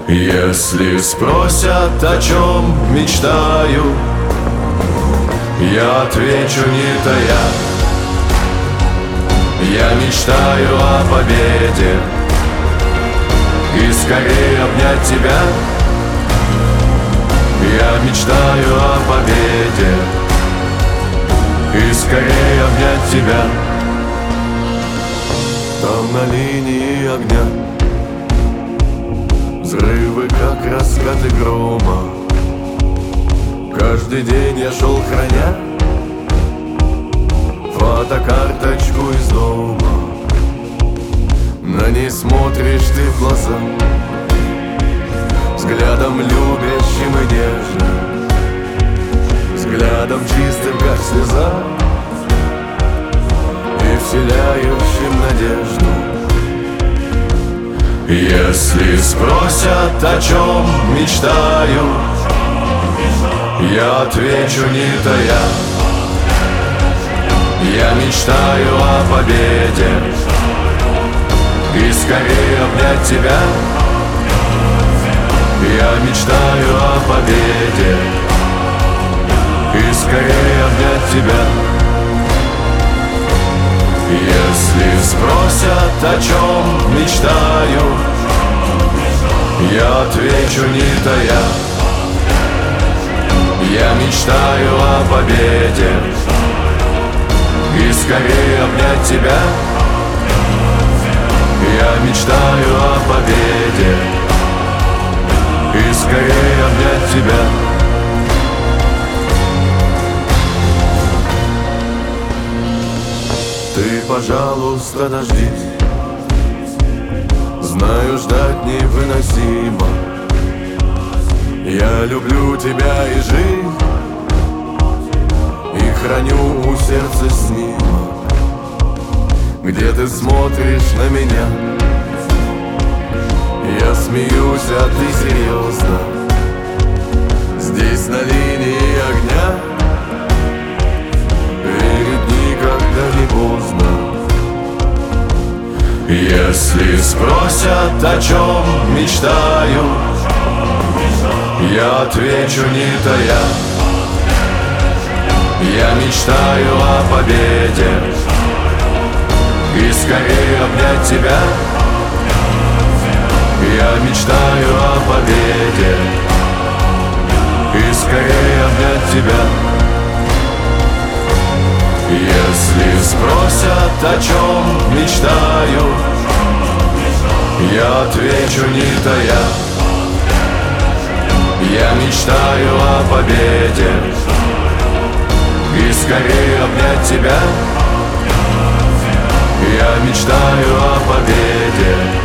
Если спросят, о чем мечтаю, я отвечу, не тая. Я мечтаю о победе и скорее обнять тебя. Я мечтаю о победе и скорее обнять тебя. Там на линии огня взрывы, как раскаты грома. Каждый день я шел, храня фотокарточку из дома. На ней смотришь ты в глаза взглядом любящим и нежным, взглядом чистым, как слеза, и вселяющим надежду. Если спросят, о чем мечтаю, я отвечу, не тая. Я мечтаю о победе и скорее обнять тебя. Я мечтаю о победе и скорее обнять тебя. Если спросят, о чем мечтаю, я отвечу, не тая. Я мечтаю о победе и скорее обнять тебя. Я мечтаю о победе и скорее обнять тебя. Ты, пожалуйста, дождись. Знаю, ждать невыносимо. Я люблю тебя и жизнь, и храню у сердца снимок, где ты смотришь на меня. Я смеюсь, а ты серьезно. Здесь на линии огня верить никогда не поздно. Если спросят, о чем мечтаю, я отвечу, не тая. Я мечтаю о победе и скорее обнять тебя. Я мечтаю о победе и скорее обнять тебя. Если спросят, о чем мечтаю, я отвечу, не тая. Я мечтаю о победе и скорее обнять тебя. Я мечтаю о победе